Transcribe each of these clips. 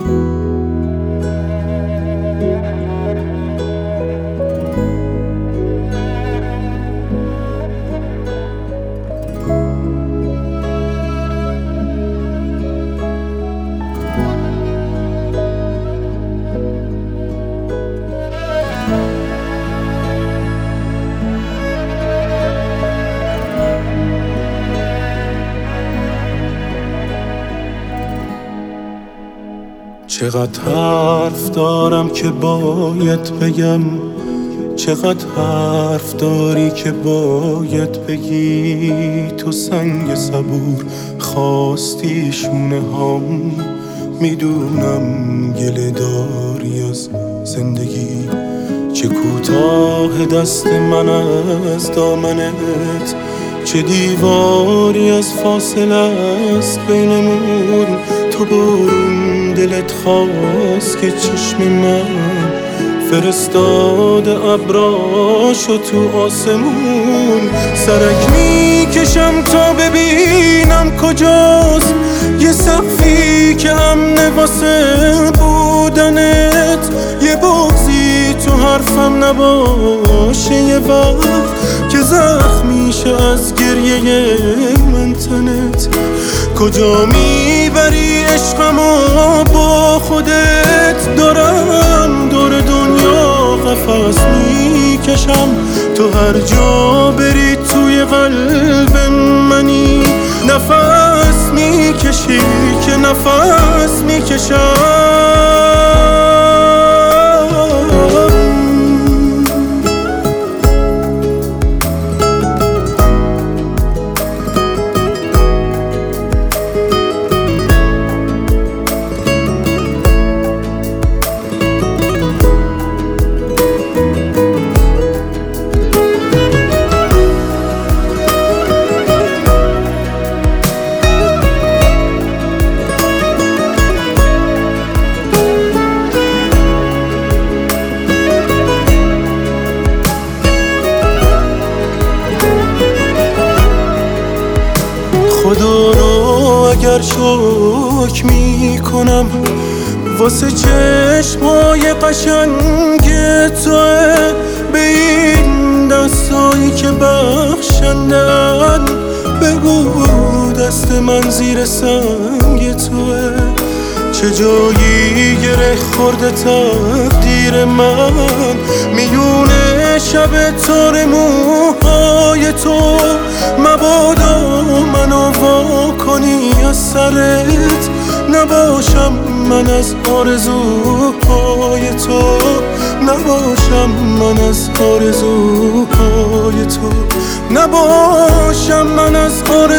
چقدر حرف دارم که باید بگم، چقدر حرف داری که باید بگی. تو سنگ صبور خواستی شونه هام، میدونم گله داری از زندگی. چه کوتاه دست من از دامنت، چه دیواری از فاصله است بینمون. تو برون دلت خواست که چشم من فرستاده ابراشو تو آسمون. سرک میکشم تا ببینم کجاست یه سقفی که امن واسه بودنت، یه بغضی تو حرفم نباشه، یه وقت که زخم میشه از گریه من تنت. کجا میبری عشقمو با خودت؟ دارم دور دنیا قفس میکشم، تو هر جا بری توی قلب منی. نفس میکشی که نفس میکشم. خدا رو اگر شکر میکنم واسه چشمای قشنگ توه، به این دستایی که بخشندن. بگو دست من زیر سنگ توه، چه جایی گره خورده تقدیر من. میونه شب تار موهای تو، مبادا منو وا کنی از سرت. نباشم من از آرزوهای تو، نباشم من از آرزوهای تو، نباشم من از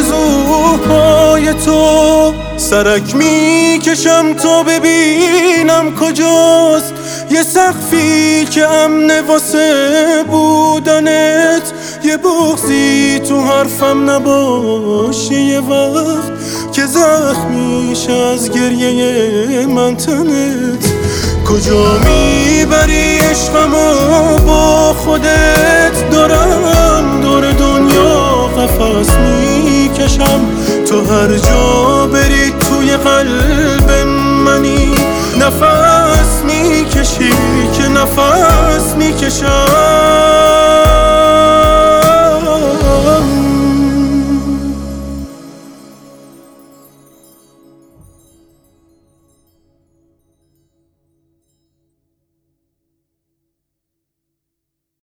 آرزوهای تو. سرک میکشم تا ببینم کجاست یه سقفی که امن واسه بودنت، یه بغضی تو حرفم نباشه، یه وقت که زخمیش از گریه من تنت. کجا میبری عشقمو با خودت؟ دارم دور دنیا قفس میکشم، تو هر جا بری توی قلب منی. نفس میکشی که نفس میکشم.